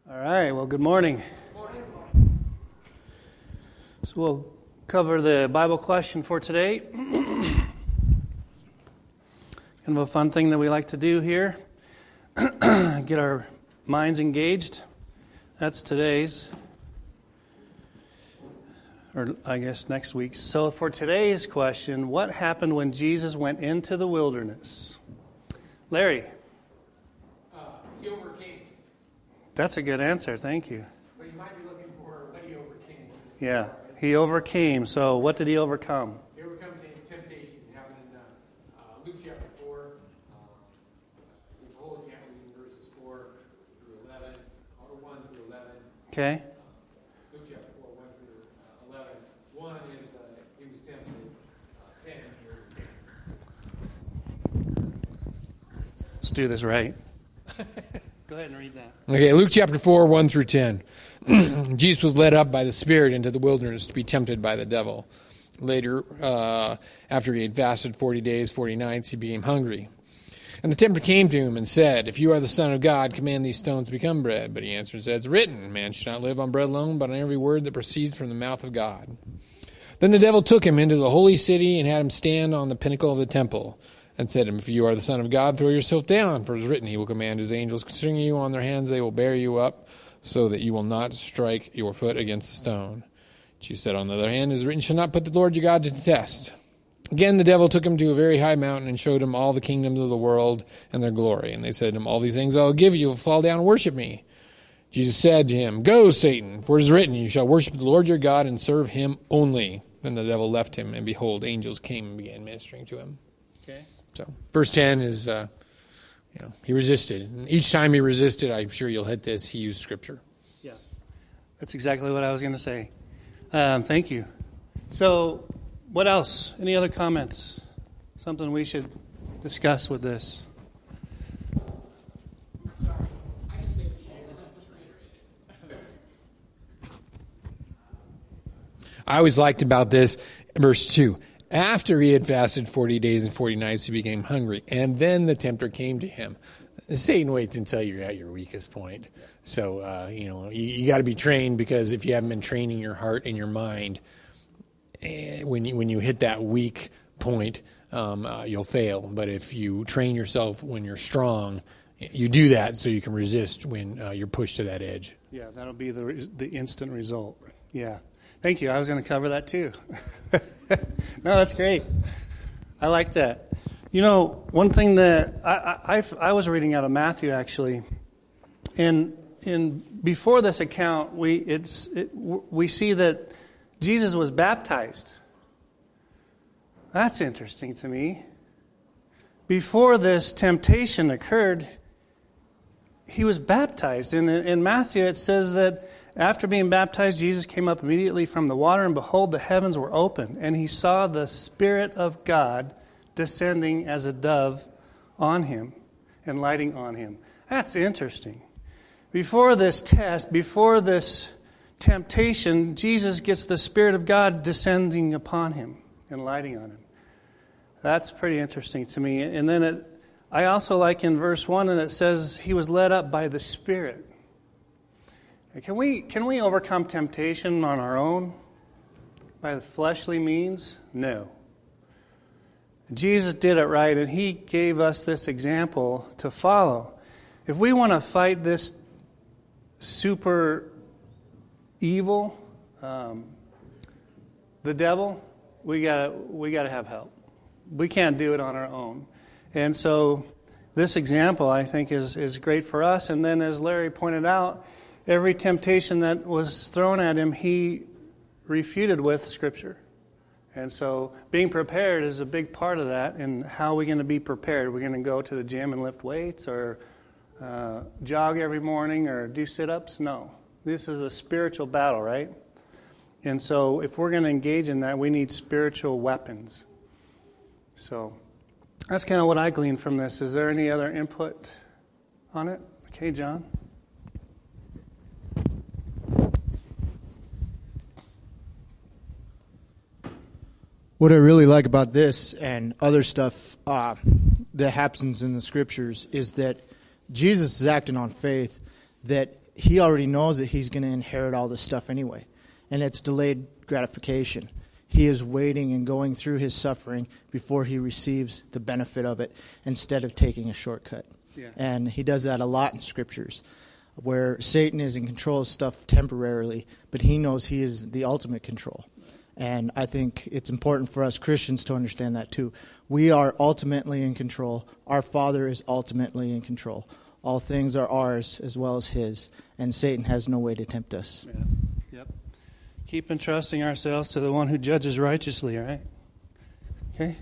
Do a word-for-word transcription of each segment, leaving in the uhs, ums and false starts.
All right, well, good morning. Good morning. So we'll cover the Bible question for today. Kind of a fun thing that we like to do here. Get our minds engaged. That's today's, or I guess next week's. So for today's question, what happened when Jesus went into the wilderness? Larry. Uh, he overcame. That's a good answer. Thank you. But you might be looking for what he overcame. Yeah, he overcame. So what did he overcome? He overcome temptation. Happened in uh, uh, Luke chapter four. Uh, the whole account reading verses four through eleven, or one through eleven. Okay. Uh, Luke chapter four, one through uh, eleven. One is uh, he was tempted. Uh, ten here. Let's do this right. Go ahead and read that. Okay, Luke chapter four, one through ten. Jesus was led up by the Spirit into the wilderness to be tempted by the devil. Later, uh, after he had fasted forty days, forty nights, he became hungry. And the tempter came to him and said, "If you are the Son of God, command these stones to become bread." But he answered and said, "It's written, man should not live on bread alone, but on every word that proceeds from the mouth of God." Then the devil took him into the holy city and had him stand on the pinnacle of the temple, and said to him, "If you are the Son of God, throw yourself down, for it is written, he will command his angels concerning you on their hands, they will bear you up, so that you will not strike your foot against a stone." Jesus said, "On the other hand, it is written, shall not put the Lord your God to the test." Again, the devil took him to a very high mountain and showed him all the kingdoms of the world and their glory. And they said to him, "All these things I will give you, fall down and worship me." Jesus said to him, "Go, Satan, for it is written, you shall worship the Lord your God and serve him only." Then the devil left him, and behold, angels came and began ministering to him. Okay. So, verse ten is, uh, you know, he resisted. And each time he resisted, I'm sure you'll hit this, he used Scripture. Yeah, that's exactly what I was going to say. Um, thank you. So, what else? Any other comments? Something we should discuss with this? I always liked about this, verse two. After he had fasted forty days and forty nights, he became hungry. And then the tempter came to him. Satan waits until you're at your weakest point. So, uh, you know, you, you got to be trained, because if you haven't been training your heart and your mind, eh, when you, when you hit that weak point, um, uh, you'll fail. But if you train yourself when you're strong, you do that so you can resist when uh, you're pushed to that edge. Yeah, that'll be the the instant result. Yeah. Thank you. I was going to cover that too. No, that's great. I like that. You know, one thing that I, I, I was reading out of Matthew, actually, and in before this account, we it's it, we see that Jesus was baptized. That's interesting to me. Before this temptation occurred, he was baptized. In in Matthew, it says that after being baptized, Jesus came up immediately from the water, and behold, the heavens were open, and he saw the Spirit of God descending as a dove on him and lighting on him. That's interesting. Before this test, before this temptation, Jesus gets the Spirit of God descending upon him and lighting on him. That's pretty interesting to me. And then it, I also like in verse one, and it says he was led up by the Spirit. Can we can we overcome temptation on our own by the fleshly means? No. Jesus did it right, and he gave us this example to follow. If we want to fight this super evil, um, the devil, we gotta we gotta have help. We can't do it on our own, and so this example, I think, is is great for us. And then, as Larry pointed out, every temptation that was thrown at him, he refuted with Scripture. And so being prepared is a big part of that. And how are we going to be prepared? Are we going to go to the gym and lift weights, or uh, jog every morning, or do sit-ups? No. This is a spiritual battle, right? And so if we're going to engage in that, we need spiritual weapons. So that's kind of what I gleaned from this. Is there any other input on it? Okay, John? What I really like about this and other stuff uh, that happens in the Scriptures is that Jesus is acting on faith, that he already knows that he's going to inherit all this stuff anyway. And it's delayed gratification. He is waiting and going through his suffering before he receives the benefit of it instead of taking a shortcut. Yeah. And he does that a lot in scriptures, where Satan is in control of stuff temporarily, but he knows he is the ultimate control. And I think it's important for us Christians to understand that too. We are ultimately in control. Our Father is ultimately in control. All things are ours as well as his, and Satan has no way to tempt us. Yeah. Yep. Keep entrusting ourselves to the one who judges righteously, right? Okay.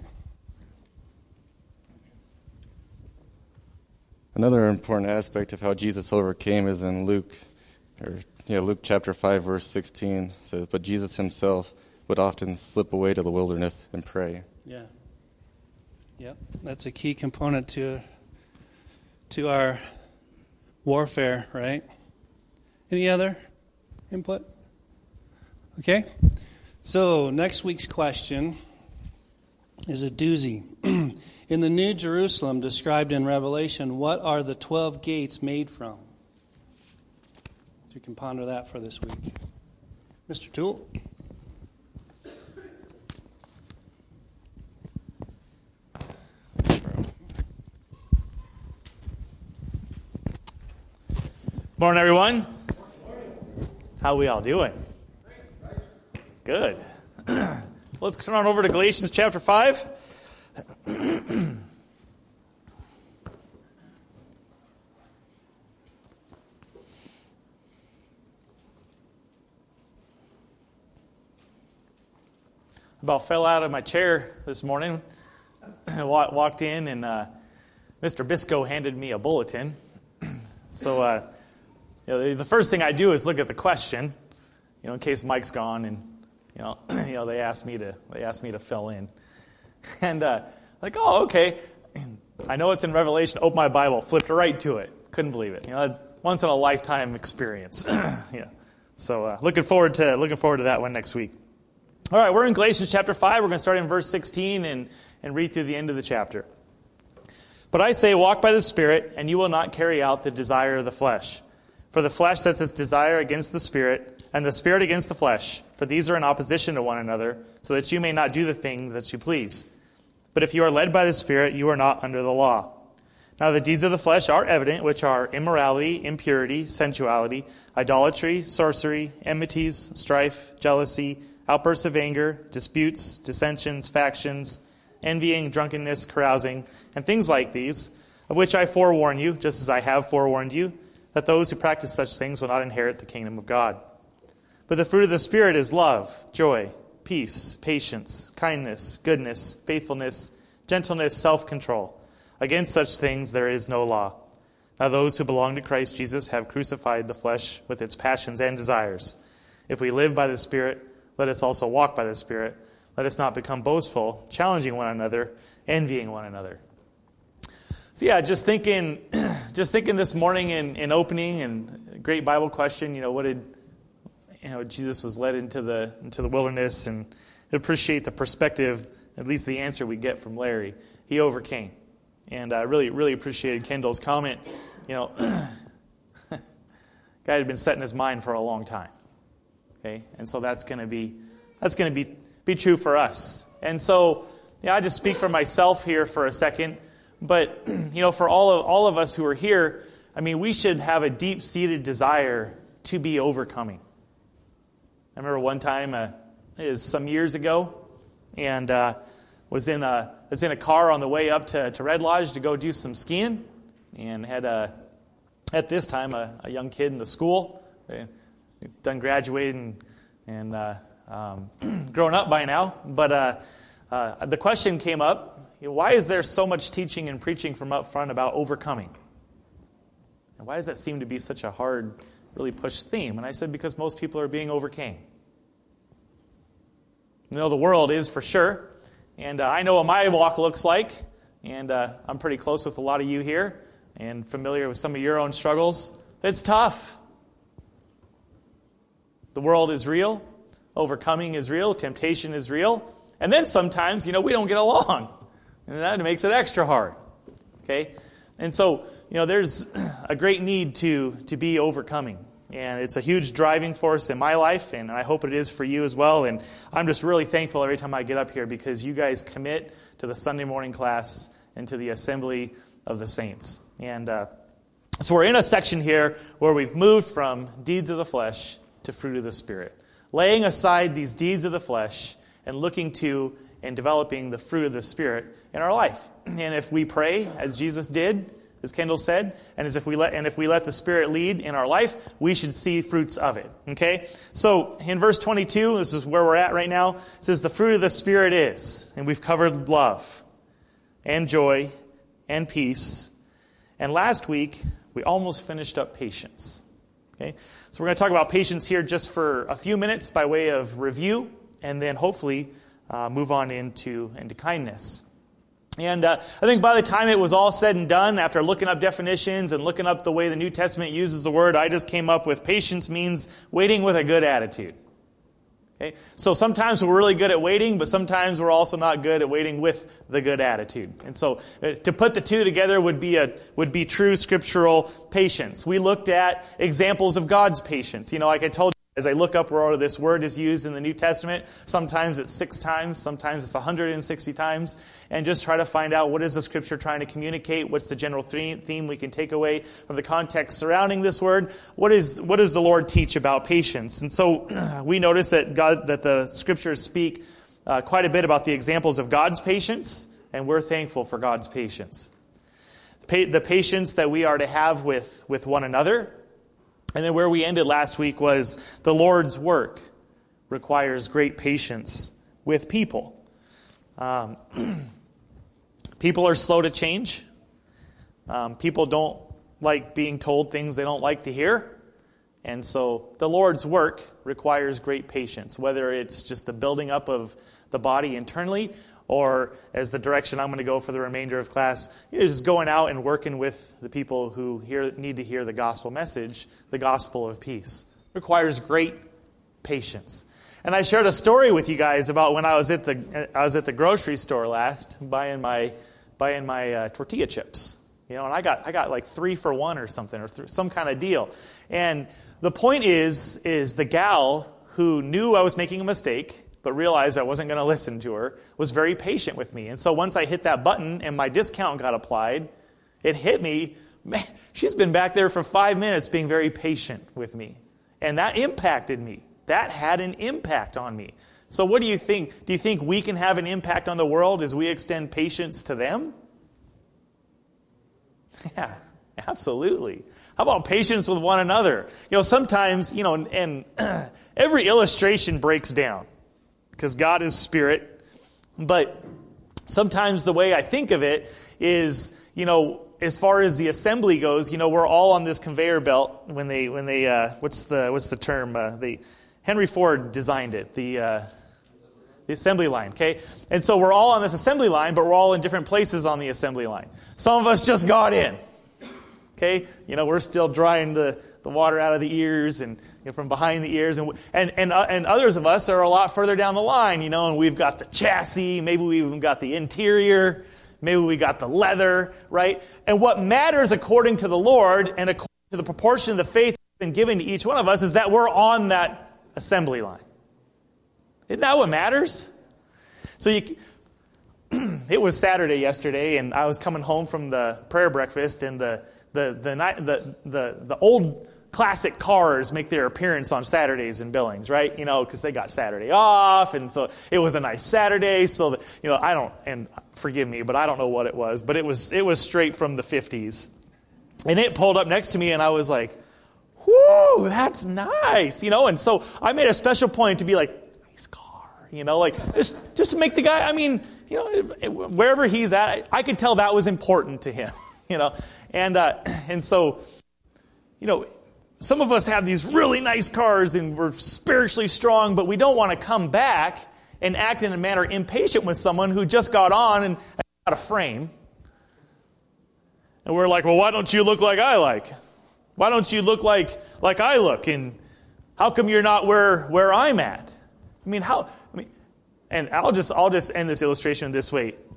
Another important aspect of how Jesus overcame is in Luke, or yeah, Luke chapter five, verse sixteen. It says, "But Jesus himself would often slip away to the wilderness and pray." Yeah. Yep. That's a key component to to our warfare, right? Any other input? Okay. So next week's question is a doozy. In the New Jerusalem described in Revelation, what are the twelve gates made from? So you can ponder that for this week. Mister Toole. Morning, everyone. How we all doing? Good. Let's turn on over to Galatians chapter five. About fell out of my chair this morning. I walked in and uh, Mister Bisco handed me a bulletin. So uh, you know, the first thing I do is look at the question, you know, in case Mike's gone, and you know, you know, they asked me to they asked me to fill in, and uh, like, oh, okay, I know it's in Revelation. Open my Bible, flipped right to it. Couldn't believe it. You know, it's once in a lifetime experience. Yeah. So uh, looking forward to looking forward to that one next week. All right, we're in Galatians chapter five. We're going to start in verse sixteen and and read through the end of the chapter. But I say, walk by the Spirit, and you will not carry out the desire of the flesh. For the flesh sets its desire against the Spirit, and the Spirit against the flesh. For these are in opposition to one another, so that you may not do the thing that you please. But if you are led by the Spirit, you are not under the law. Now the deeds of the flesh are evident, which are immorality, impurity, sensuality, idolatry, sorcery, enmities, strife, jealousy, outbursts of anger, disputes, dissensions, factions, envying, drunkenness, carousing, and things like these, of which I forewarn you, just as I have forewarned you, that those who practice such things will not inherit the kingdom of God. But the fruit of the Spirit is love, joy, peace, patience, kindness, goodness, faithfulness, gentleness, self-control. Against such things there is no law. Now those who belong to Christ Jesus have crucified the flesh with its passions and desires. If we live by the Spirit, let us also walk by the Spirit. Let us not become boastful, challenging one another, envying one another. So yeah, just thinking, just thinking this morning in, in opening, and great Bible question. You know, what did you know? Jesus was led into the into the wilderness, and I appreciate the perspective, at least the answer we get from Larry. He overcame, and I really really appreciated Kendall's comment. You know, guy had been set in his mind for a long time. Okay, and so that's going to be that's going to be be true for us. And so, yeah, I just speak for myself here for a second. But, you know, for all of all of us who are here, I mean, we should have a deep-seated desire to be overcoming. I remember one time, uh, it was some years ago, and uh, was in a was in a car on the way up to, to Red Lodge to go do some skiing, and had a at this time a, a young kid in the school, done graduating and uh, um, grown up by now, but uh, uh, the question came up. Why is there so much teaching and preaching from up front about overcoming? And why does that seem to be such a hard, really pushed theme? And I said, because most people are being overcame. You know, the world is for sure. And uh, I know what my walk looks like. And uh, I'm pretty close with a lot of you here and familiar with some of your own struggles. It's tough. The world is real. Overcoming is real. Temptation is real. And then sometimes, you know, we don't get along. And that makes it extra hard. Okay? And so, you know, there's a great need to to be overcoming. And it's a huge driving force in my life, and I hope it is for you as well. And I'm just really thankful every time I get up here because you guys commit to the Sunday morning class and to the assembly of the saints. And uh, so we're in a section here where we've moved from deeds of the flesh to fruit of the Spirit, laying aside these deeds of the flesh and looking to and developing the fruit of the Spirit in our life. And if we pray, as Jesus did, as Kendall said, and as if we let and if we let the Spirit lead in our life, we should see fruits of it. Okay? So in verse twenty-two, this is where we're at right now, it says the fruit of the Spirit is, and we've covered love and joy and peace. And last week, we almost finished up patience. Okay? So we're going to talk about patience here just for a few minutes by way of review, and then hopefully uh, move on into, into kindness. And uh, I think by the time it was all said and done, after looking up definitions and looking up the way the New Testament uses the word, I just came up with patience means waiting with a good attitude. Okay? So sometimes we're really good at waiting, but sometimes we're also not good at waiting with the good attitude. And so uh, to put the two together would be a would be true scriptural patience. We looked at examples of God's patience. You know, like I told you, as I look up where this word is used in the New Testament, sometimes it's six times, sometimes it's one hundred sixty times, and just try to find out what is the Scripture trying to communicate, what's the general theme we can take away from the context surrounding this word, what is what does the Lord teach about patience? And so we notice that God, that the Scriptures speak uh, quite a bit about the examples of God's patience, and we're thankful for God's patience. Pa- the patience that we are to have with, with one another. And then where we ended last week was the Lord's work requires great patience with people. Um, people are slow to change. Um, people don't like being told things they don't like to hear. And so the Lord's work requires great patience, whether it's just the building up of the body internally, or as the direction I'm going to go for the remainder of class, you know, just going out and working with the people who hear, need to hear the gospel message, the gospel of peace. It requires great patience. And I shared a story with you guys about when I was at the I was at the grocery store last buying my buying my uh, tortilla chips. You know, and I got I got like three for one or something, or th- some kind of deal. And the point is is the gal who knew I was making a mistake, but realized I wasn't going to listen to her, was very patient with me. And so once I hit that button and my discount got applied, it hit me, man, she's been back there for five minutes being very patient with me. And that impacted me. That had an impact on me. So what do you think? Do you think we can have an impact on the world as we extend patience to them? Yeah, absolutely. How about patience with one another? You know, sometimes, you know, and, and every illustration breaks down, because God is spirit. But sometimes the way I think of it is, you know, as far as the assembly goes, you know, we're all on this conveyor belt when they, when they, uh, what's the, what's the term? Uh, the Henry Ford designed it, the, uh, the assembly line, okay? And so we're all on this assembly line, but we're all in different places on the assembly line. Some of us just got in, okay? You know, we're still drying the, the water out of the ears and, you know, from behind the ears, and and and, uh, and others of us are a lot further down the line, you know, and we've got the chassis, maybe we even got the interior, maybe we got the leather, right? And what matters according to the Lord and according to the proportion of the faith that's been given to each one of us is that we're on that assembly line. Isn't that what matters? So you, it was Saturday yesterday, and I was coming home from the prayer breakfast, and the the the night the the, the old classic cars make their appearance on Saturdays in Billings, right? You know, because they got Saturday off, and so it was a nice Saturday. So that, you know, I don't, and forgive me, but I don't know what it was, but it was it was straight from the fifties, and it pulled up next to me, and I was like, "Whoo, that's nice," you know. And so I made a special point to be like, "Nice car," you know, like just just to make the guy. I mean, you know, wherever he's at, I could tell that was important to him, you know, and uh, and so, you know. Some of us have these really nice cars and we're spiritually strong, but we don't want to come back and act in a manner impatient with someone who just got on and got a frame. And we're like, well, why don't you look like I like? Why don't you look like like I look? And how come you're not where where I'm at? I mean, how? I mean, and I'll just I'll just end this illustration this way.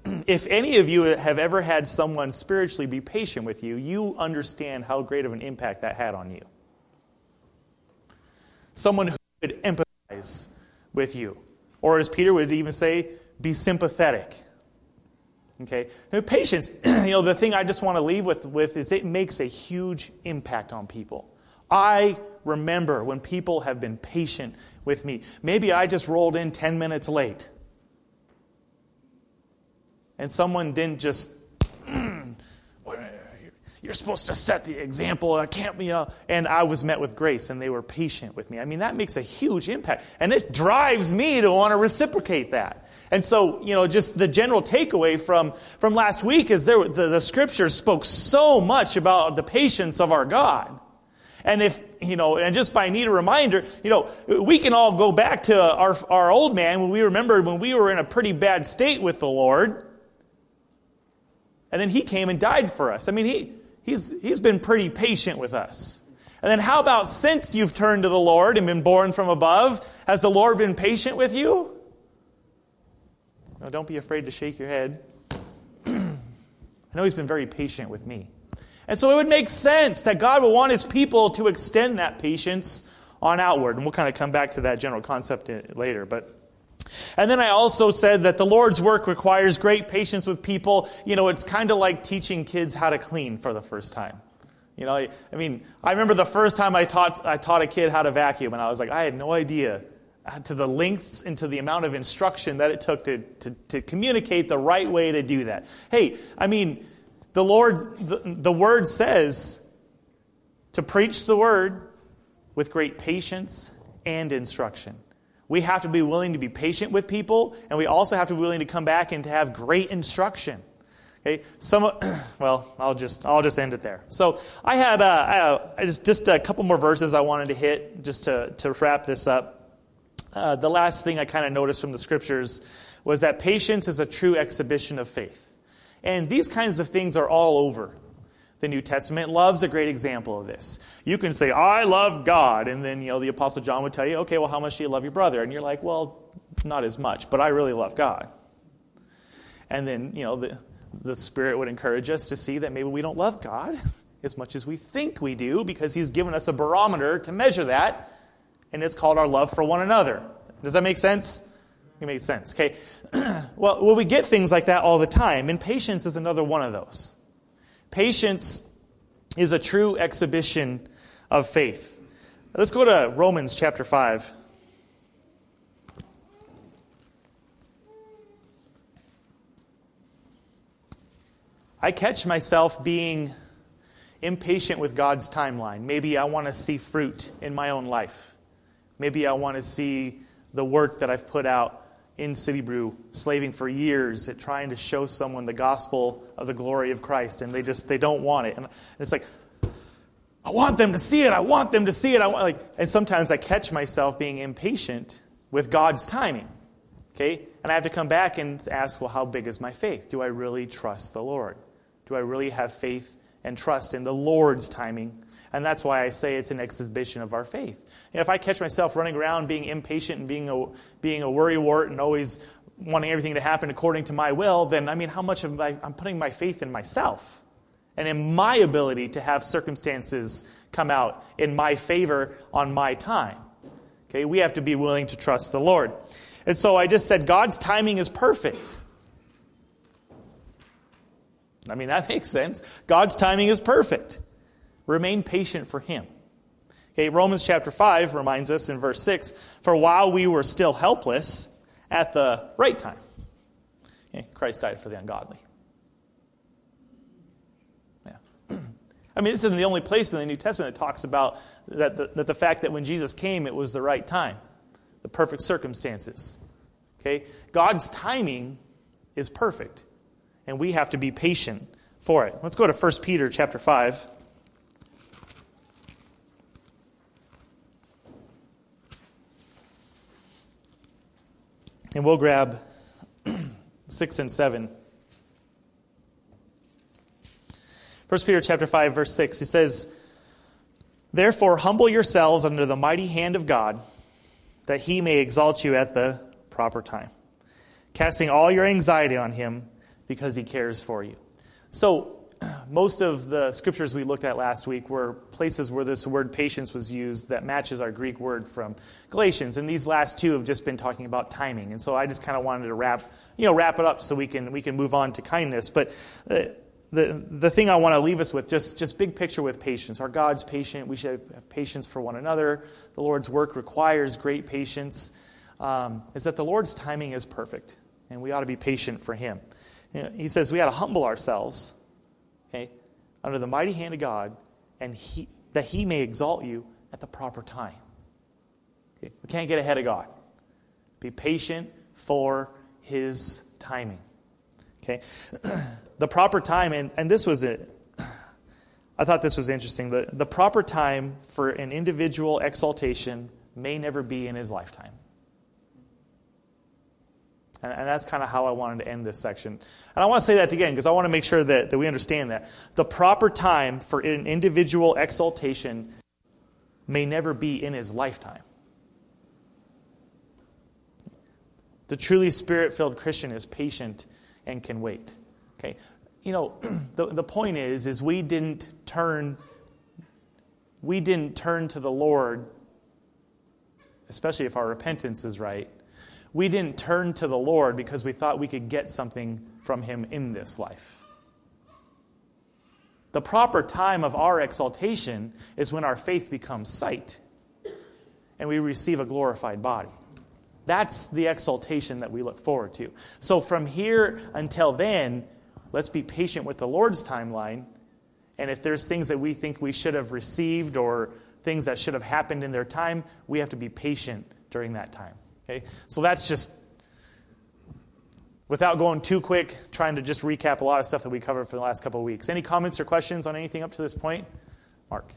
if any of you have ever had someone spiritually be patient with you, you understand how great of an impact that had on you. Someone who could empathize with you. Or as Peter would even say, be sympathetic. Okay? Now, patience, you know, the thing I just want to leave with, with is it makes a huge impact on people. I remember when people have been patient with me. Maybe I just rolled in ten minutes late. And someone didn't just, mm, you're supposed to set the example. I can't, you know. And I was met with grace, and they were patient with me. I mean, that makes a huge impact. And it drives me to want to reciprocate that. And so, you know, just the general takeaway from, from last week is there the, the Scriptures spoke so much about the patience of our God. And if, you know, and just by need a reminder, you know, we can all go back to our, our old man when we remembered when we were in a pretty bad state with the Lord. And then he came and died for us. I mean, he he's he's been pretty patient with us. And then how about since you've turned to the Lord and been born from above, has the Lord been patient with you? No, don't be afraid to shake your head. I know he's been very patient with me. And so it would make sense that God would want his people to extend that patience on outward. And we'll kind of come back to that general concept later. But and then I also said that the Lord's work requires great patience with people. You know, it's kind of like teaching kids how to clean for the first time. You know, I, I mean, I remember the first time I taught I taught a kid how to vacuum, and I was like, I had no idea to the lengths and to the amount of instruction that it took to, to, to communicate the right way to do that. Hey, I mean, the Lord, the, the Word says to preach the Word with great patience and instruction. We have to be willing to be patient with people, and we also have to be willing to come back and to have great instruction. Okay, some well, I'll just I'll just end it there. So I had uh, I, just just a couple more verses I wanted to hit just to to wrap this up. Uh, the last thing I kind of noticed from the Scriptures was that patience is a true exhibition of faith, and these kinds of things are all over the New Testament. Love's a great example of this. You can say, I love God. And then, you know, the Apostle John would tell you, okay, well, how much do you love your brother? And you're like, well, not as much, but I really love God. And then, you know, the, the Spirit would encourage us to see that maybe we don't love God as much as we think we do, because he's given us a barometer to measure that, and it's called our love for one another. Does that make sense? It makes sense, okay? well, well, we get things like that all the time, and patience is another one of those. Patience is a true exhibition of faith. Let's go to Romans chapter five. I catch myself being impatient with God's timeline. Maybe I want to see fruit in my own life. Maybe I want to see the work that I've put out in City Brew, slaving for years at trying to show someone the gospel of the glory of Christ, and they just they don't want it. And it's like, I want them to see it. I want them to see it. I want like, and sometimes I catch myself being impatient with God's timing. Okay, and I have to come back and ask, well, how big is my faith? Do I really trust the Lord? Do I really have faith and trust in the Lord's timing? And that's why I say it's an exhibition of our faith. And if I catch myself running around being impatient and being a, being a worrywart and always wanting everything to happen according to my will, then, I mean, how much am I, I'm putting my faith in myself and in my ability to have circumstances come out in my favor on my time. Okay, we have to be willing to trust the Lord. And so I just said God's timing is perfect. I mean, that makes sense. God's timing is perfect. Remain patient for him. Okay, Romans chapter five reminds us in verse six, for while we were still helpless, at the right time, okay, Christ died for the ungodly. Yeah. I mean, this isn't the only place in the New Testament that talks about that the, that the fact that when Jesus came, it was the right time, the perfect circumstances. Okay, God's timing is perfect, and we have to be patient for it. Let's go to First Peter chapter five. And we'll grab six and seven. First Peter chapter five, verse six. He says, therefore humble yourselves under the mighty hand of God, that he may exalt you at the proper time, casting all your anxiety on him, because he cares for you. So most of the scriptures we looked at last week were places where this word patience was used that matches our Greek word from Galatians. And these last two have just been talking about timing. And so I just kind of wanted to wrap, you know, wrap it up so we can we can move on to kindness. But uh, the the thing I want to leave us with, just just big picture with patience. Our God's patient. We should have patience for one another. The Lord's work requires great patience. Um, is that the Lord's timing is perfect, and we ought to be patient for Him. You know, he says we ought to humble ourselves, okay, under the mighty hand of God, and he, that He may exalt you at the proper time. Okay? We can't get ahead of God. Be patient for His timing. Okay, the proper time, and, and this was it. I thought this was interesting. The, the proper time for an individual exaltation may never be in his lifetime. And, and that's kind of how I wanted to end this section. And I want to say that again because I want to make sure that, that we understand that. The proper time for an individual exaltation may never be in his lifetime. The truly Spirit-filled Christian is patient and can wait. Okay, you know, the the point is, is we didn't turn, we didn't turn to the Lord, especially if our repentance is right. We didn't turn to the Lord because we thought we could get something from Him in this life. The proper time of our exaltation is when our faith becomes sight and we receive a glorified body. That's the exaltation that we look forward to. So from here until then, let's be patient with the Lord's timeline. And if there's things that we think we should have received or things that should have happened in their time, we have to be patient during that time. Okay? So that's just, without going too quick, trying to just recap a lot of stuff that we covered for the last couple of weeks. Any comments or questions on anything up to this point? Mark.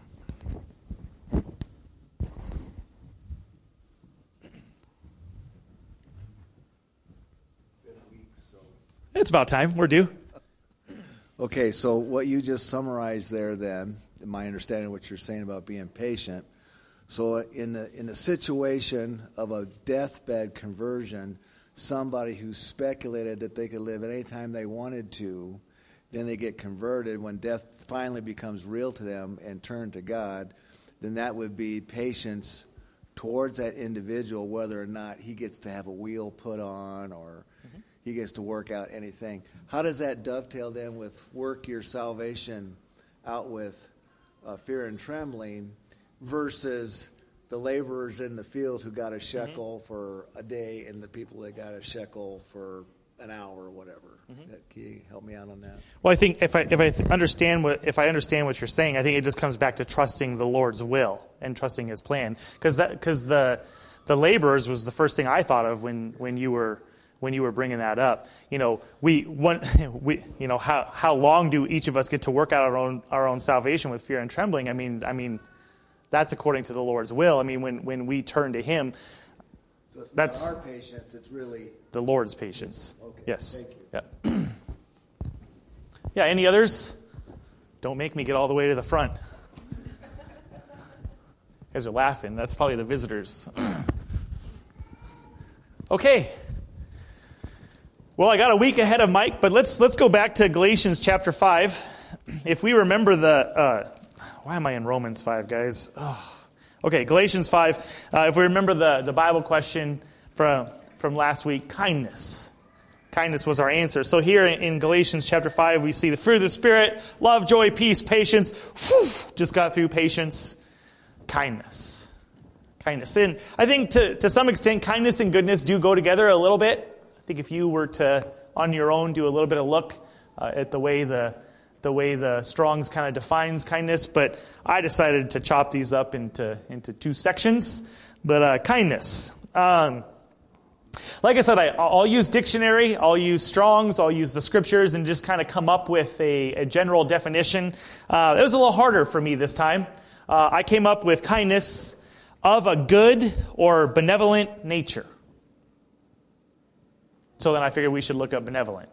It's about time. We're due. Okay, so what you just summarized there then, in my understanding of what you're saying about being patient, so in the in the situation of a deathbed conversion, somebody who speculated that they could live at any time they wanted to, then they get converted when death finally becomes real to them and turn to God, then that would be patience towards that individual, whether or not he gets to have a wheel put on or mm-hmm. he gets to work out anything. How does that dovetail then with work your salvation out with uh, fear and trembling versus the laborers in the field who got a shekel mm-hmm. for a day and the people that got a shekel for an hour or whatever? Mm-hmm. Can you help me out on that? Well, I think if I if I understand what if I understand what you're saying, I think it just comes back to trusting the Lord's will and trusting His plan, because that because the the laborers was the first thing I thought of when when you were. When you were bringing that up, you know, we want, we, you know, how how long do each of us get to work out our own our own salvation with fear and trembling? I mean, I mean, that's according to the Lord's will. I mean, when, when we turn to Him, so it's that's not our patience. It's really the Lord's patience. Okay. Yes. Thank Yeah. you. Yeah. Any others? Don't make me get all the way to the front. You guys are laughing. That's probably the visitors. Okay. Well, I got a week ahead of Mike, but let's let's go back to Galatians chapter five. If we remember the, uh, why am I in Romans five, guys? Oh. Okay, Galatians five. Uh, if we remember the, the Bible question from from last week, kindness. Kindness was our answer. So here in Galatians chapter five, we see the fruit of the Spirit: love, joy, peace, patience. Whew, just got through patience. Kindness. Kindness. And I think to, to some extent, kindness and goodness do go together a little bit. I think if you were to, on your own, do a little bit of look uh, at the way the the way the Strong's kind of defines kindness, but I decided to chop these up into into two sections. But uh, kindness, um, like I said, I, I'll use dictionary, I'll use Strong's, I'll use the scriptures, and just kind of come up with a, a general definition. Uh, it was a little harder for me this time. Uh, I came up with kindness of a good or benevolent nature. So then I figured we should look up benevolent.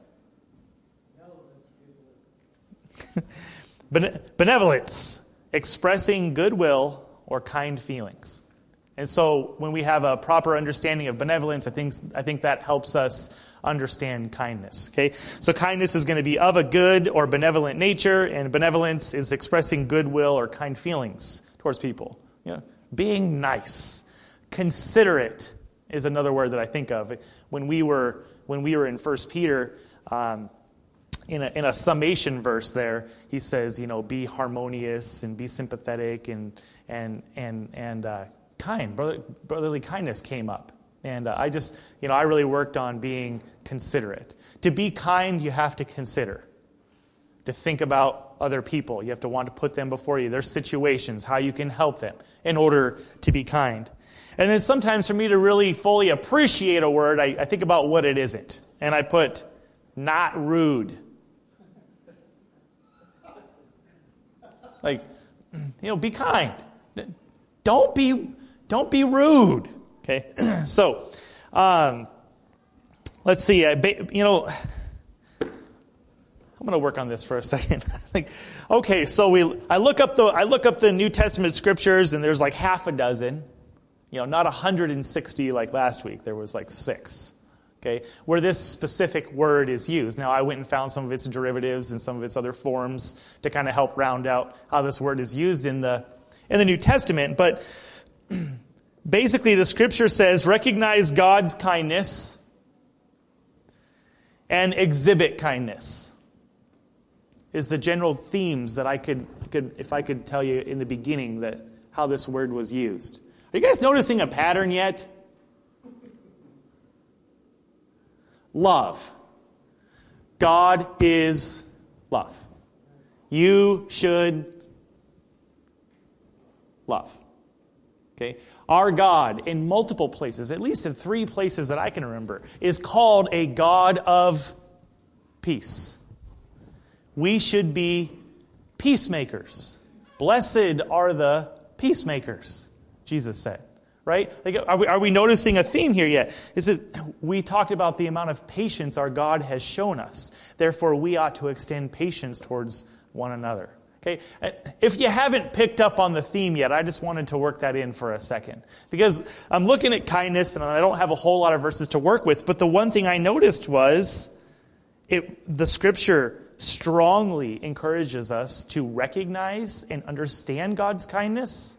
Bene- benevolence, expressing goodwill or kind feelings. And so when we have a proper understanding of benevolence, I think I think that helps us understand kindness. Okay? So kindness is going to be of a good or benevolent nature, and benevolence is expressing goodwill or kind feelings towards people. You know, being nice. Considerate is another word that I think of. When we were when we were in First Peter, um, in a in a summation verse there, he says, you know, be harmonious and be sympathetic and and and and uh, kind. Brother, brotherly kindness came up. And uh, I just, you know, I really worked on being considerate. To be kind, you have to consider. To think about other people. You have to want to put them before you. Their situations, how you can help them in order to be kind. And then sometimes for me to really fully appreciate a word, I, I think about what it isn't. And I put, not rude. Like, you know, be kind. Don't be, don't be rude. Okay, so um, let's see. Uh, you know, I'm going to work on this for a second. like, okay, so we I look up the I look up the New Testament scriptures, and there's like half a dozen. You know, not one hundred sixty like last week. There was like six. Okay, where this specific word is used. Now, I went and found some of its derivatives and some of its other forms to kind of help round out how this word is used in the in the New Testament, but. Basically, the scripture says, recognize God's kindness and exhibit kindness is the general themes that I could, could, if I could tell you in the beginning that how this word was used. Are you guys noticing a pattern yet? Love. God is love. You should love. Okay? Our God, in multiple places, at least in three places that I can remember, is called a God of peace. We should be peacemakers. Blessed are the peacemakers, Jesus said. Right? Like, are we, are we noticing a theme here yet? Is it, we talked about the amount of patience our God has shown us. Therefore, we ought to extend patience towards one another. Okay, if you haven't picked up on the theme yet, I just wanted to work that in for a second. Because I'm looking at kindness, and I don't have a whole lot of verses to work with, but the one thing I noticed was it, the Scripture strongly encourages us to recognize and understand God's kindness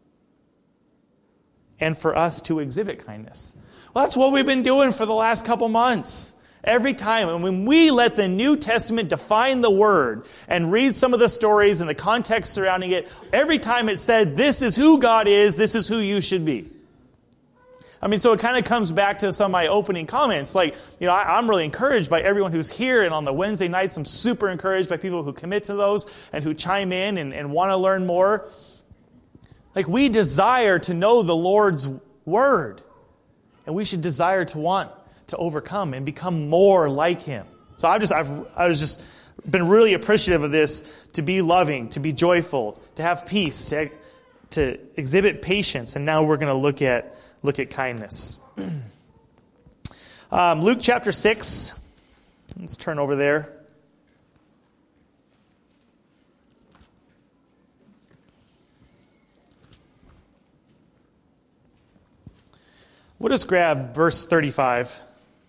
and for us to exhibit kindness. Well, that's what we've been doing for the last couple months. Every time, and when we let the New Testament define the Word and read some of the stories and the context surrounding it, every time it said, this is who God is, this is who you should be. I mean, so it kind of comes back to some of my opening comments. Like, you know, I, I'm really encouraged by everyone who's here, and on the Wednesday nights, I'm super encouraged by people who commit to those and who chime in and, and want to learn more. Like, we desire to know the Lord's Word, and we should desire to want to overcome and become more like Him. So I've just, I've, I was just been really appreciative of this, to be loving, to be joyful, to have peace, to, to exhibit patience. And now we're going to look at, look at kindness. um, Luke chapter six. Let's turn over there. We'll just grab verse thirty-five.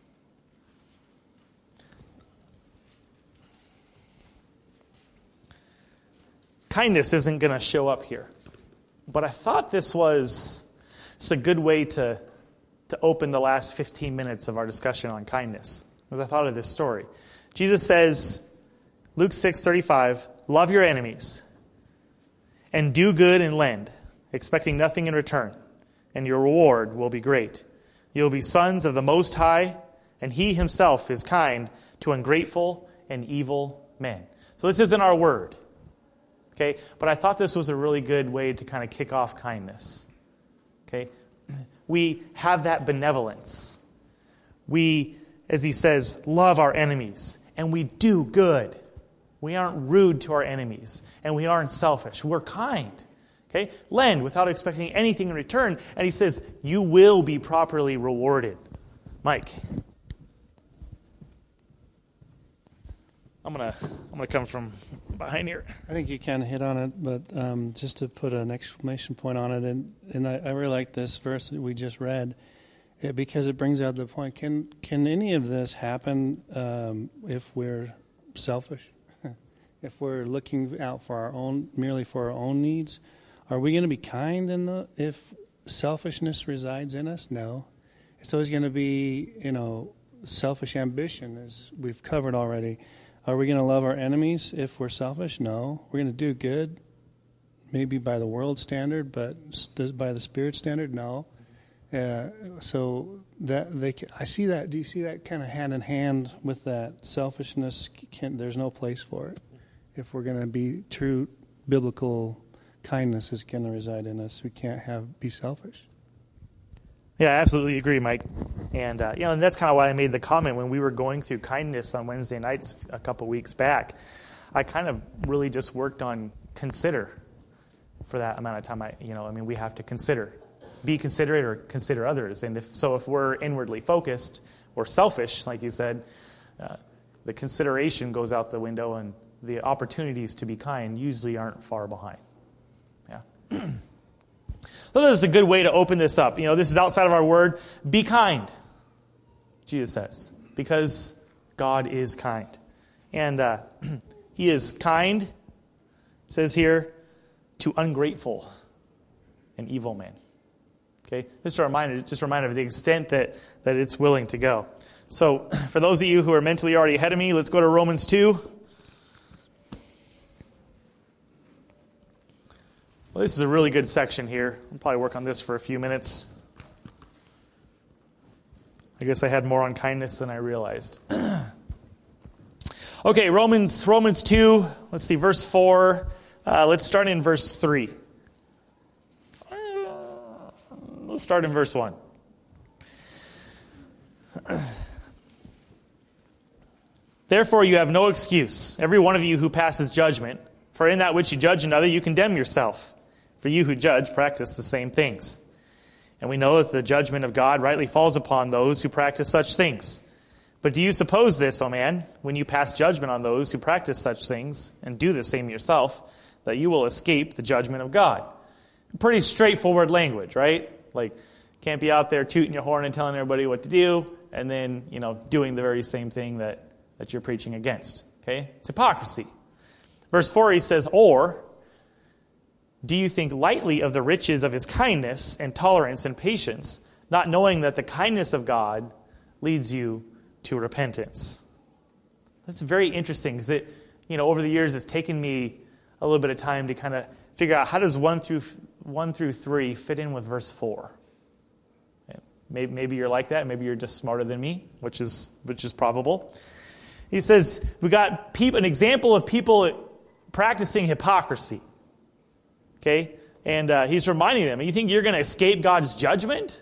Kindness isn't going to show up here. But I thought this was just a good way to, to open the last fifteen minutes of our discussion on kindness. As I thought of this story. Jesus says, Luke six thirty-five, love your enemies and do good and lend, expecting nothing in return, and your reward will be great. You will be sons of the Most High, and He Himself is kind to ungrateful and evil men. So this isn't our word. Okay, but I thought this was a really good way to kind of kick off kindness. Okay, we have that benevolence. We, as he says, love our enemies, and we do good. We aren't rude to our enemies, and we aren't selfish. We're kind. Okay, lend without expecting anything in return, and he says, you will be properly rewarded. Mike. I'm gonna I'm gonna come from behind here. I think you kind of hit on it, but um, just to put an exclamation point on it, and, and I, I really like this verse that we just read, it, because it brings out the point. Can can any of this happen um, if we're selfish? If we're looking out for our own, merely for our own needs? Are we going to be kind in the if selfishness resides in us? No. It's always going to be, you know, selfish ambition, as we've covered already. Are we going to love our enemies if we're selfish? No. We're going to do good, maybe by the world standard, but by the Spirit standard? No. Uh, so that they, I see that. Do you see that kind of hand in hand with that selfishness? Can, there's no place for it. If we're going to be true biblical kindness is going to reside in us, we can't have be selfish. Yeah, I absolutely agree, Mike. And uh, you know, and that's kind of why I made the comment when we were going through kindness on Wednesday nights a couple weeks back. I kind of really just worked on consider for that amount of time. I, you know, I mean, we have to consider, be considerate or consider others. And if so, if we're inwardly focused or selfish, like you said, uh, the consideration goes out the window, and the opportunities to be kind usually aren't far behind. Yeah. So this is a good way to open this up. You know, this is outside of our word. Be kind, Jesus says, because God is kind. And uh, he is kind, it says here, to ungrateful and evil men. Okay? Just a reminder, just a reminder of the extent that, that it's willing to go. So for those of you who are mentally already ahead of me, let's go to Romans two. Well, this is a really good section here. I'll probably work on this for a few minutes. I guess I had more on kindness than I realized. Okay, Romans Romans two, let's see, verse four. Uh, let's start in verse three. Uh, let's start in verse one. Therefore you have no excuse, every one of you who passes judgment, for in that which you judge another you condemn yourself. For you who judge practice the same things. And we know that the judgment of God rightly falls upon those who practice such things. But do you suppose this, O man, when you pass judgment on those who practice such things, and do the same yourself, that you will escape the judgment of God? Pretty straightforward language, right? Like, can't be out there tooting your horn and telling everybody what to do, and then, you know, doing the very same thing that, that you're preaching against. Okay? It's hypocrisy. Verse four, he says, or do you think lightly of the riches of his kindness and tolerance and patience, not knowing that the kindness of God leads you to repentance? That's very interesting, because it, you know, over the years it's taken me a little bit of time to kind of figure out how does one through one through three fit in with verse four. Maybe, maybe you're like that. Maybe you're just smarter than me, which is which is probable. He says we got people, an example of people practicing hypocrisy. Okay, and uh, he's reminding them, you think you're going to escape God's judgment?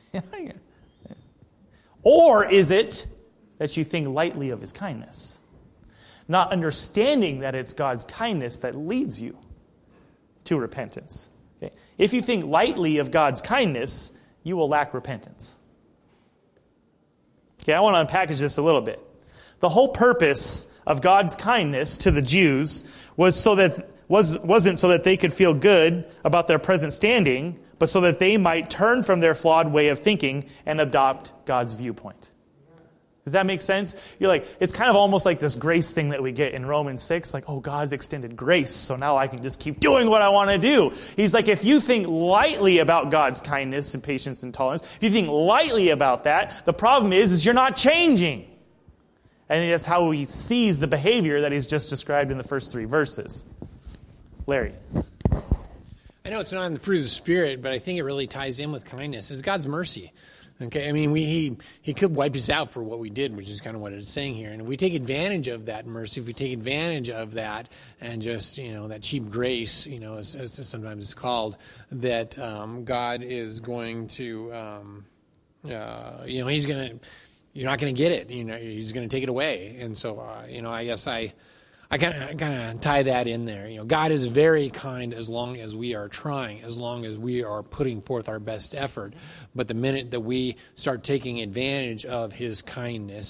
Or is it that you think lightly of his kindness, not understanding that it's God's kindness that leads you to repentance? Okay? If you think lightly of God's kindness, you will lack repentance. Okay, I want to unpackage this a little bit. The whole purpose of God's kindness to the Jews was so that was, wasn't so that they could feel good about their present standing, but so that they might turn from their flawed way of thinking and adopt God's viewpoint. Does that make sense? You're like, it's kind of almost like this grace thing that we get in Romans six, like, oh, God's extended grace, so now I can just keep doing what I want to do. He's like, if you think lightly about God's kindness and patience and tolerance, if you think lightly about that, the problem is, is you're not changing. And that's how he sees the behavior that he's just described in the first three verses. Larry. I know it's not in the fruit of the Spirit, but I think it really ties in with kindness. It's God's mercy. Okay, I mean, we he he could wipe us out for what we did, which is kind of what it's saying here. And if we take advantage of that mercy, if we take advantage of that, and just, you know, that cheap grace, you know, as, as sometimes it's called, that um, God is going to, um, uh, you know, he's going to, you're not going to get it. You know, he's going to take it away. And so, uh, you know, I guess I. I kind of kind of tie that in there. You know, God is very kind as long as we are trying, as long as we are putting forth our best effort. But the minute that we start taking advantage of his kindness,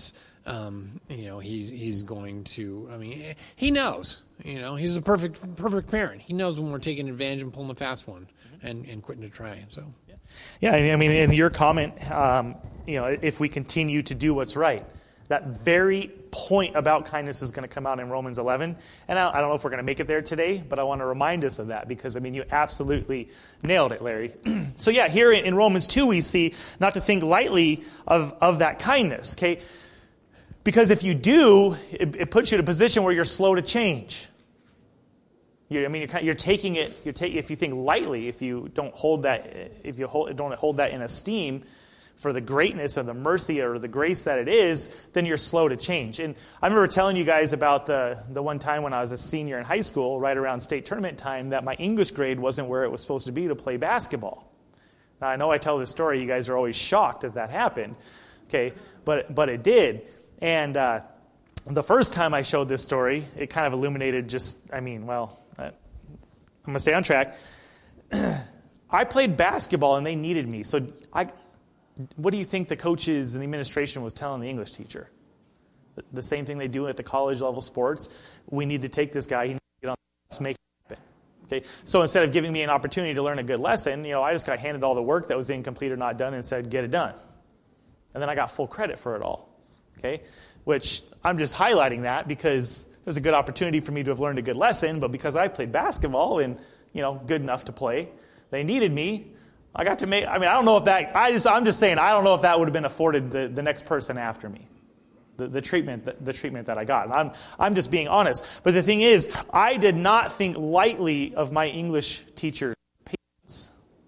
um, you know, he's he's going to. I mean, he knows. You know, he's a perfect perfect parent. He knows when we're taking advantage and pulling a fast one, and, and quitting to try. So, yeah, I mean, in your comment, um, you know, if we continue to do what's right, that very point about kindness is going to come out in Romans eleven. And I, I don't know if we're going to make it there today, but I want to remind us of that because, I mean, you absolutely nailed it, Larry. So, yeah, here in Romans two, we see not to think lightly of, of that kindness, okay? Because if you do, it, it puts you in a position where you're slow to change. You, I mean, you're, kind of, you're taking it. You're ta- if you think lightly, if you don't hold that, if you hold, don't hold that in esteem for the greatness or the mercy or the grace that it is, then you're slow to change. And I remember telling you guys about the the one time when I was a senior in high school, right around state tournament time, that my English grade wasn't where it was supposed to be to play basketball. Now I know I tell this story, you guys are always shocked that that happened, okay? But but it did. And uh, the first time I showed this story, it kind of illuminated just, I mean, well, I, I'm going to stay on track. I played basketball and they needed me. So I, what do you think the coaches and the administration was telling the English teacher? The, the same thing they do at the college level sports. We need to take this guy, he needs to get on, let's make it happen. Okay? So instead of giving me an opportunity to learn a good lesson, you know, I just got handed all the work that was incomplete or not done and said, get it done. And then I got full credit for it all. Okay, which I'm just highlighting that because it was a good opportunity for me to have learned a good lesson, but because I played basketball and, you know, good enough to play, they needed me. I got to make, I mean, I don't know if that, I just, I'm just saying, I don't know if that would have been afforded the, the next person after me, the, the treatment, the, the treatment that I got. And I'm, I'm just being honest. But the thing is, I did not think lightly of my English teacher's patience.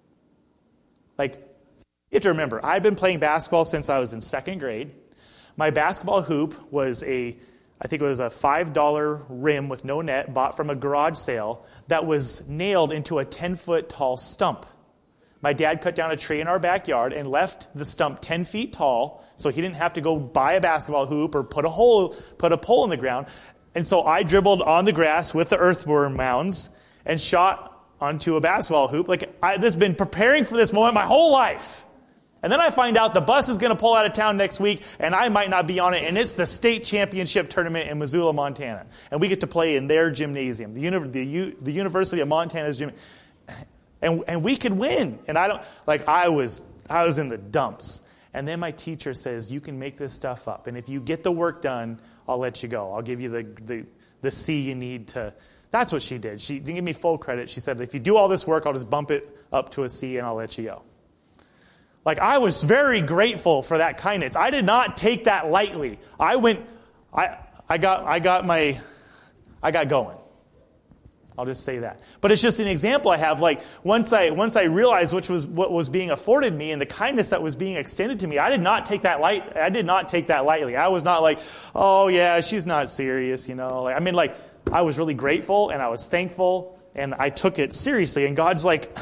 Like, you have to remember, I've been playing basketball since I was in second grade. My basketball hoop was a, I think it was a five dollar rim with no net, bought from a garage sale, that was nailed into a ten-foot tall stump. My dad cut down a tree in our backyard and left the stump ten feet tall, so he didn't have to go buy a basketball hoop or put a hole, put a pole in the ground. And so I dribbled on the grass with the earthworm mounds and shot onto a basketball hoop. Like, I've just been preparing for this moment my whole life. And then I find out the bus is going to pull out of town next week, and I might not be on it, and it's the state championship tournament in Missoula, Montana. And we get to play in their gymnasium, the, uni- the, U- the University of Montana's gym. And, and we could win. And I don't, like, I was, I was in the dumps. And then my teacher says, you can make this stuff up. And if you get the work done, I'll let you go. I'll give you the, the, the C you need to. That's what she did. She didn't give me full credit. She said, if you do all this work, I'll just bump it up to a C and I'll let you go. Like, I was very grateful for that kindness. I did not take that lightly. I went, I, I got, I got my, I got going. I'll just say that. But it's just an example I have. Like, once I, once I realized which was what was being afforded me and the kindness that was being extended to me, I did not take that light. I did not take that lightly. I was not like, oh yeah, she's not serious, you know. Like, I mean, like, I was really grateful and I was thankful and I took it seriously. And God's like.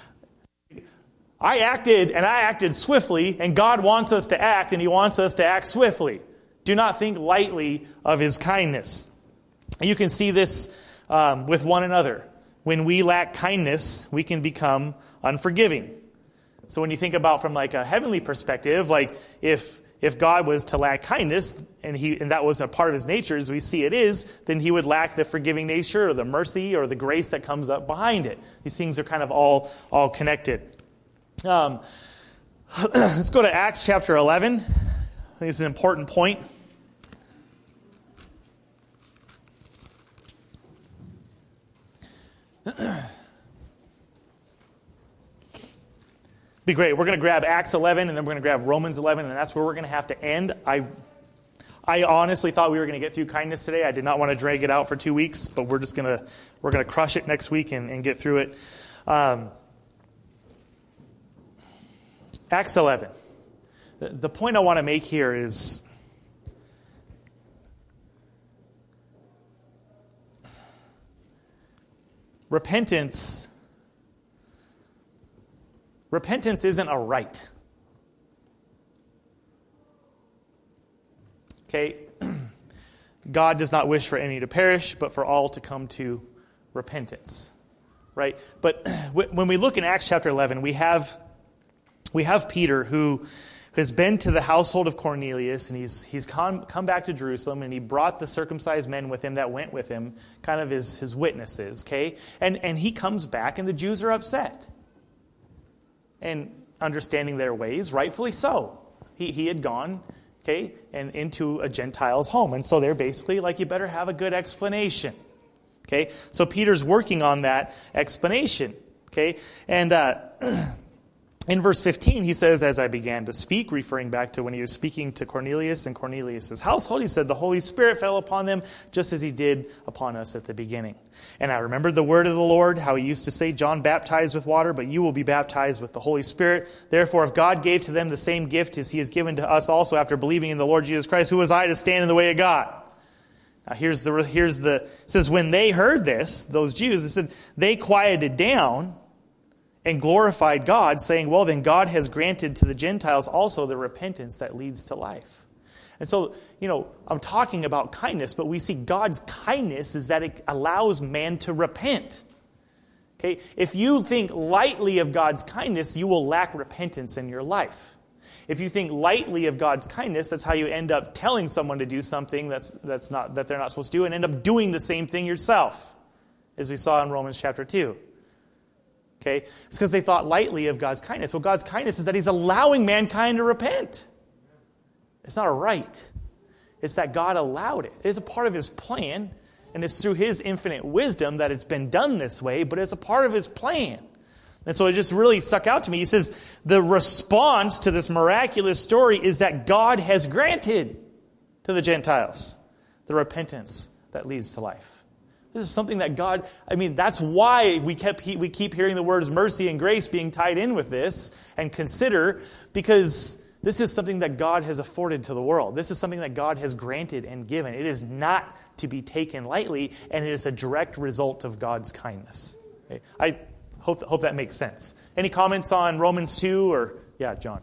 I acted, and I acted swiftly, and God wants us to act, and He wants us to act swiftly. Do not think lightly of His kindness. You can see this um, with one another. When we lack kindness, we can become unforgiving. So when you think about from like a heavenly perspective, like if if God was to lack kindness, and he and that was a part of His nature, as we see it is, then He would lack the forgiving nature, or the mercy, or the grace that comes up behind it. These things are kind of all all connected. Um, let's go to Acts chapter eleven. I think it's an important point. Be great. We're going to grab Acts eleven, and then we're going to grab Romans eleven, and that's where we're going to have to end. I I honestly thought we were going to get through kindness today. I did not want to drag it out for two weeks, but we're just going to we're going to crush it next week and, and get through it. Um, Acts eleven. The point I want to make here is repentance. Repentance isn't a right. Okay? God does not wish for any to perish, but for all to come to repentance. Right? But when we look in Acts chapter eleven, we have we have Peter who has been to the household of Cornelius, and he's he's come, come back to Jerusalem, and he brought the circumcised men with him that went with him, kind of his, his witnesses, okay? And, and he comes back, and the Jews are upset. And understanding their ways, rightfully so. He, he had gone, okay, and into a Gentile's home. And so they're basically like, you better have a good explanation. Okay? So Peter's working on that explanation. Okay? And uh, in verse fifteen, he says, as I began to speak, referring back to when he was speaking to Cornelius and Cornelius' household, he said, the Holy Spirit fell upon them just as he did upon us at the beginning. And I remembered the word of the Lord, how he used to say, John baptized with water, but you will be baptized with the Holy Spirit. Therefore, if God gave to them the same gift as he has given to us also after believing in the Lord Jesus Christ, who was I to stand in the way of God? Now here's the, here's the, it says, when they heard this, those Jews, it said, they quieted down and glorified God, saying, well, then God has granted to the Gentiles also the repentance that leads to life. And so, you know, I'm talking about kindness, but we see God's kindness is that it allows man to repent. Okay? If you think lightly of God's kindness, you will lack repentance in your life. If you think lightly of God's kindness, that's how you end up telling someone to do something that's that's not that they're not supposed to do, and end up doing the same thing yourself, as we saw in Romans chapter two. Okay? It's because they thought lightly of God's kindness. Well, God's kindness is that he's allowing mankind to repent. It's not a right. It's that God allowed it. It is a part of his plan, and it's through his infinite wisdom that it's been done this way, but it's a part of his plan. And so it just really stuck out to me. He says, the response to this miraculous story is that God has granted to the Gentiles the repentance that leads to life. This is something that God, I mean, that's why we kept we keep hearing the words mercy and grace being tied in with this and consider, because this is something that God has afforded to the world. This is something that God has granted and given. It is not to be taken lightly, and it is a direct result of God's kindness. Okay? I hope, hope that makes sense. Any comments on Romans two? Or yeah, John.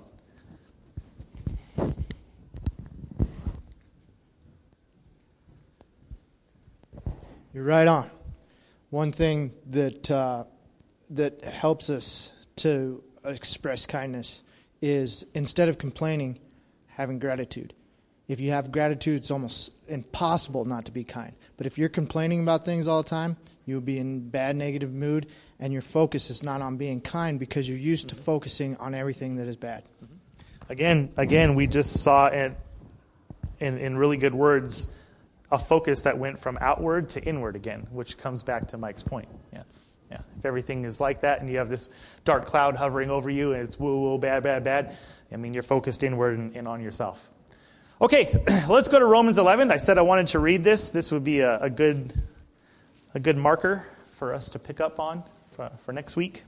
You're right on. One thing that uh, that helps us to express kindness is, instead of complaining, having gratitude. If you have gratitude, it's almost impossible not to be kind. But if you're complaining about things all the time, you'll be in bad, negative mood, and your focus is not on being kind because you're used to focusing on everything that is bad. Again, again, we just saw it in, in really good words, a focus that went from outward to inward again, which comes back to Mike's point. Yeah, yeah. If everything is like that and you have this dark cloud hovering over you and it's woo, woo, bad, bad, bad, I mean, you're focused inward and, and on yourself. Okay, let's go to Romans eleven. I said I wanted to read this. This would be a, a good a good marker for us to pick up on for, for next week.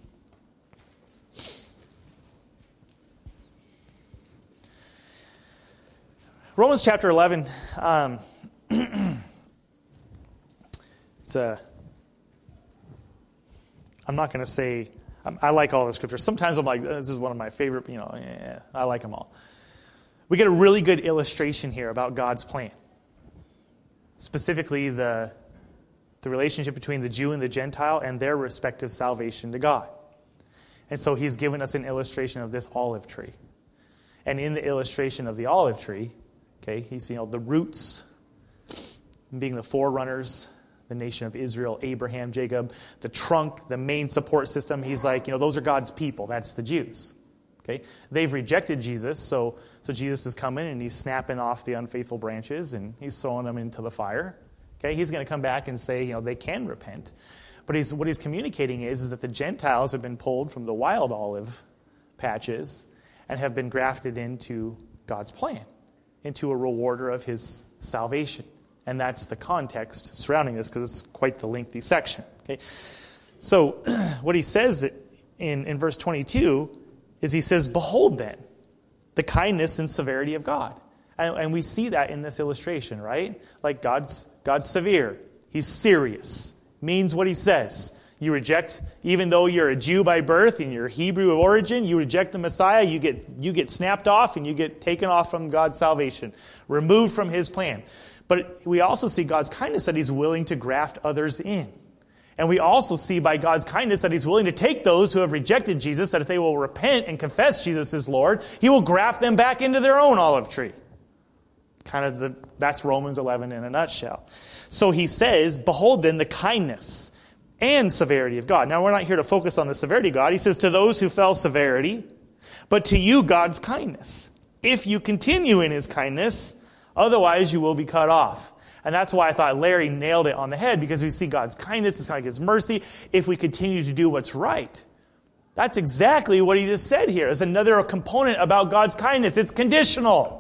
Romans chapter eleven. Um, it's a. I'm not going to say. I like all the scriptures. Sometimes I'm like, this is one of my favorite. You know, yeah, I like them all. We get a really good illustration here about God's plan. Specifically, the the relationship between the Jew and the Gentile and their respective salvation to God. And so He's given us an illustration of this olive tree. And in the illustration of the olive tree, okay, He's, you know, the roots being the forerunners, the nation of Israel, Abraham, Jacob, the trunk, the main support system. He's like, you know, those are God's people. That's the Jews. Okay, they've rejected Jesus, so so Jesus is coming and He's snapping off the unfaithful branches and He's throwing them into the fire. Okay, He's going to come back and say, you know, they can repent. But he's, what He's communicating is, is that the Gentiles have been pulled from the wild olive patches and have been grafted into God's plan, into a rewarder of His salvation. And that's the context surrounding this, because it's quite the lengthy section. Okay, so what he says in, in verse twenty-two is he says, behold then, the kindness and severity of God. And, and we see that in this illustration, right? Like God's God's severe. He's serious. Means what He says. You reject, even though you're a Jew by birth and you're Hebrew of origin, you reject the Messiah, you get you get snapped off and you get taken off from God's salvation, removed from His plan. But we also see God's kindness, that He's willing to graft others in. And we also see by God's kindness that he's willing to take those who have rejected Jesus, that if they will repent and confess Jesus as Lord, he will graft them back into their own olive tree. Kind of the, that's Romans eleven in a nutshell. So he says, behold then the kindness and severity of God. Now we're not here to focus on the severity of God. He says, to those who fell severity, but to you God's kindness. If you continue in his kindness, otherwise you will be cut off. And that's why I thought Larry nailed it on the head, because we see God's kindness, it's kind of his mercy, if we continue to do what's right. That's exactly what he just said here. There's another component about God's kindness. It's conditional.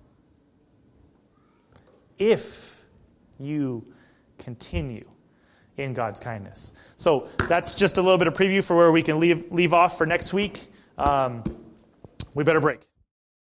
If you continue in God's kindness. So that's just a little bit of preview for where we can leave leave off for next week. Um, we better break.